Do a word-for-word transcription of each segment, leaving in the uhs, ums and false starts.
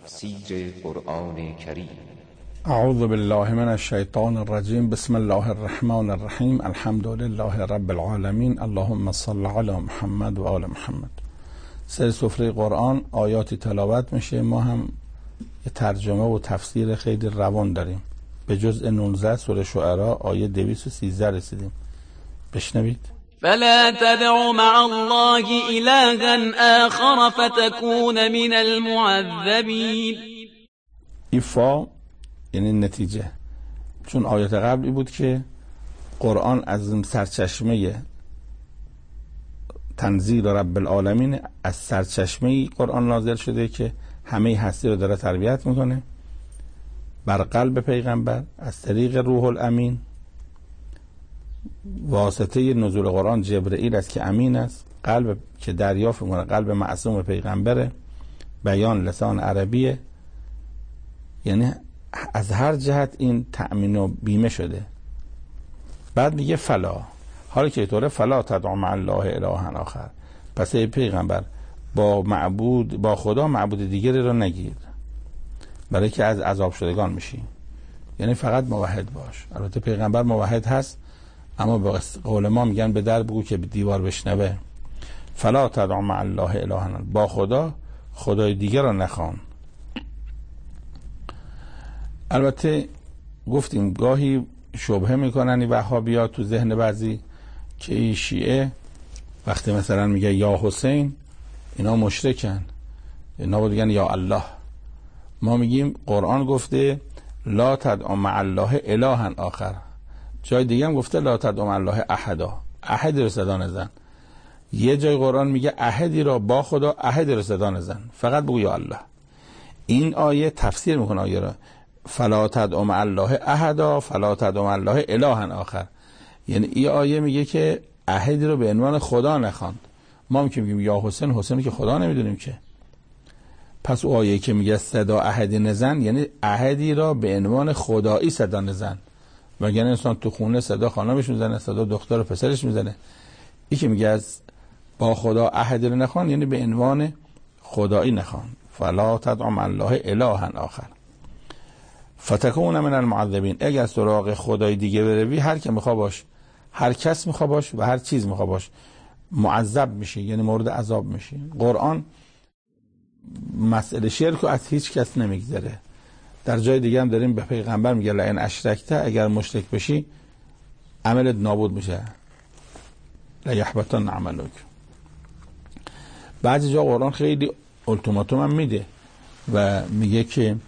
تفسیر قرآن کریم. اعوذ بالله من الشیطان الرجیم. بسم الله الرحمن الرحیم. الحمد لله رب العالمین. اللهم صل علی محمد و آل محمد. سر سفره قرآن آیاتی تلاوت میشه. ما هم یه ترجمه و تفسیر خیلی روان داریم. به جزء نوزده سوره شعراء آیه دویست و سیزده رسیدیم. بشنوید. فلا تدع مع الله إلها آخر فتكون من المعذبين. این فا یعنی نتیجه، چون آیات قبلی بود که قرآن از سرچشمه تنزیل رب العالمین، از سرچشمه قرآن نازل شده که همه هستی رو داره تربیت میکنه بر قلب پیغمبر از طریق روح الامین. واسطه نزول قرآن جبرئیل است که امین است، قلب که دریافت میکنه قلب معصوم پیغمبره، بیان لسان عربیه، یعنی از هر جهت این تأمین و بیمه شده. بعد میگه فلا، حالا که اینطوره فلا تدع مع الله اله آخر، پس ای پیغمبر با معبود با خدا معبود دیگری رو نگیر، برای که از عذاب شدگان میشی. یعنی فقط موحد باش. البته پیغمبر موحد هست، اما به قول ما میگن به در بگو که دیوار بشنوه. فلا تدع مع الله اله، با خدا خدای دیگر رو نخوان. البته گفتیم گاهی شبهه میکنن این وهابیات تو ذهن بعضی که این شیعه وقتی مثلا میگه یا حسین اینا مشرکن، اینا بود میگن یا الله. ما میگیم قرآن گفته لا تدع مع الله اله آخر، جای دیگه هم گفته لا تدع مع الله احدا، احدی رو صدا نزن. یه جای قرآن میگه احدی را با خدا احدی رو صدا نزن، فقط بگو یا الله. این آیه تفسیر میکنه آیه را فلا تدع مع الله احدا فلا تدع مع الله اله آخر، یعنی این آیه میگه که احدی رو به عنوان خدا نخواند. ما هم که میگیم یا حسین، حسین که خدا نمیدونیم که. پس او آیه که میگه صدا احدی نزن یعنی احدی را به عنوان خدایی صدا نزن. وگرنه انسان تو خونه صدا خانمش میزنه، صدا دختر و پسرش میزنه. این که میگه از با خدا احدی رو نخوان یعنی به عنوان خدایی نخوان. فلا تدع مع الله اله آخر فتکون من المعذبین. اگر سراغ خدای دیگه بروی، هر کی میخوا باش، هر کس میخوا باش و هر چیز میخوا باش، معذب میشی، یعنی مورد عذاب میشی. قرآن مسئله شرک رو از هیچ کس نمیگذره. در جای دیگه هم داریم به پیغمبر میگه لئن اشرکته، اگر مشرک بشی عملت نابود میشه، لیحبطن عملک. بعضی جا قرآن خیلی التیماتوم هم میده و میگه که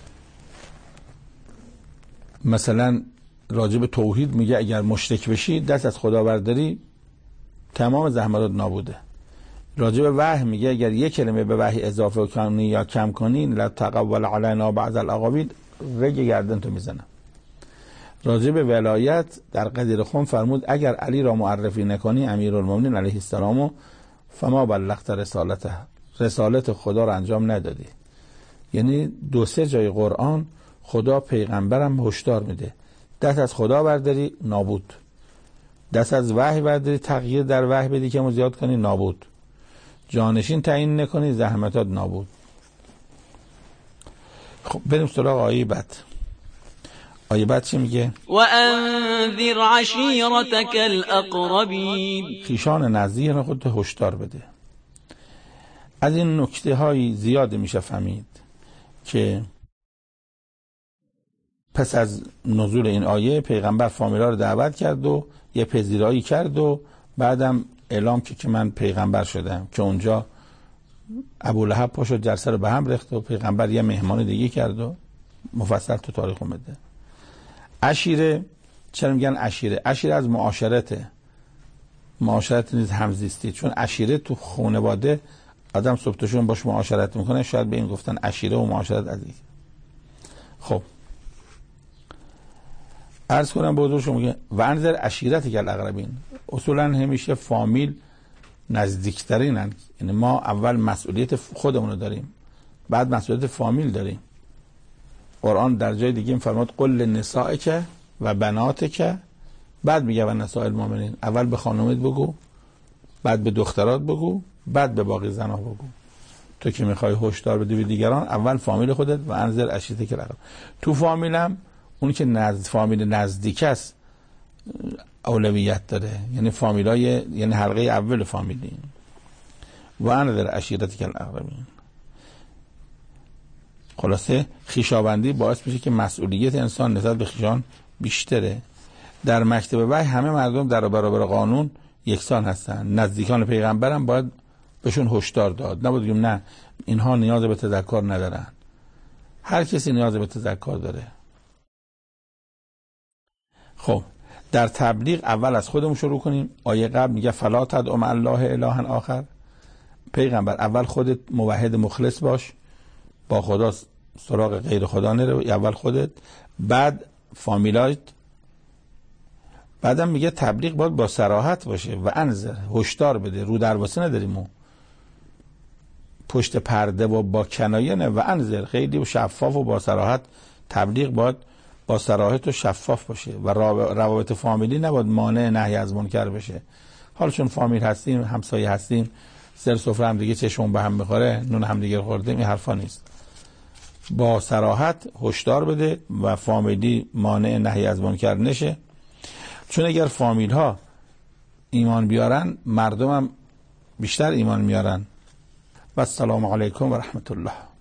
مثلا راجب توحید میگه اگر مشرک بشی دست از خدا برداری تمام زحمتات نابوده. راجب وحی میگه اگر یک کلمه به وحی اضافه کنی یا کم کنی لا تقول علینا بعض الاقاویل، رگ گردن تو میزنه. راجب ولایت در قدیر خم فرمود اگر علی را معرفی نکنی امیرالمومنین علیه السلام فما بلغت رسالته، رسالت خدا را انجام ندادی. یعنی دو سه جای قرآن خدا پیغمبرم هشدار میده دست از خدا برداری نابود، دست از وحی برداری تغییر در وحی بدی که زیاد کنی نابود، جانشین تعیین نکنی زحمتات نابود. خب بریم سراغ آیه بعد. آیه بعد چی میگه؟ و انذر عشیرتک الاقربین. خویشان نزدیک خودت هشدار بده. از این نکته های زیاد میشه فهمید که پس از نزول این آیه پیغمبر فامیلا رو دعوت کرد و یه پذیرایی کرد و بعدم اعلام که که من پیغمبر شدم، که اونجا ابولهب پاشو جلسه رو به هم ریخت و پیغمبر یه مهمان دیگه کرد و مفصل تو تاریخ اومده. عشیره، چرا میگن عشیره؟ عشیره از معاشرته، معاشرت نیز همزیستی، چون عشیره تو خانواده آدم صبح تا شب باش معاشرت میکنه، شاید به این گفتن عشیره و معاشرت عزیز. خب عرض کنم به حضورشون میگه و انذر عشیرتک الاقربین. اصولا همیشه فامیل نزدیکترینن، یعنی ما اول مسئولیت خودمون رو داریم بعد مسئولیت فامیل داریم. قرآن در جای دیگه فرمود قل لنسائک و بناتک، بعد میگه و نساء المؤمنین. اول به خانومت بگو، بعد به دخترات بگو، بعد به باقی زنها بگو. تو که میخوای هشدار بدی به دیگران، اول فامیل خودت و انذر عشیرتک الاقربین. تو فامیلم اون که نزد فامیل نزدیک است اولویت داره، یعنی فامیلای، یعنی حلقه اول فامیلی. و انذر عشیرتک الاقربین. خلاصه خویشاوندی باعث میشه که مسئولیت انسان نسبت به خویشان بیشتره. در مکتب وحی همه مردم در برابر قانون یکسان هستن. نزدیکان پیغمبرم باید بهشون هشدار داد، نباید بگیم نه اینها نیاز به تذکر ندارن. هر کسی نیاز به تذکر داره. خب در تبلیغ اول از خودمون شروع کنیم. آیه قبل میگه فلا تدع مع الله الها آخر. پیغمبر اول خودت موحد مخلص باش، با خدا سراغ غیر خدا نرو، اول خودت، بعد فامیلایت. بعدم میگه تبلیغ باید با صراحت باشه و انذر، هشدار بده. رو درواسی نداریم و پشت پرده و با کنایه نه. و انذر خیلی و شفاف و با صراحت. تبلیغ باید با صراحت و شفاف باشه و روابط فامیلی نباید مانع نهی از منکر بشه. حالا چون فامیل هستیم، همسایه هستیم، سر سفره هم دیگه چشمون به هم میخوره، نون هم دیگه خوردیم، این حرفا نیست. با صراحت هشدار بده و فامیلی مانع نهی از منکر نشه. چون اگر فامیل ها ایمان بیارن، مردم هم بیشتر ایمان میارن. و السلام علیکم و رحمت الله.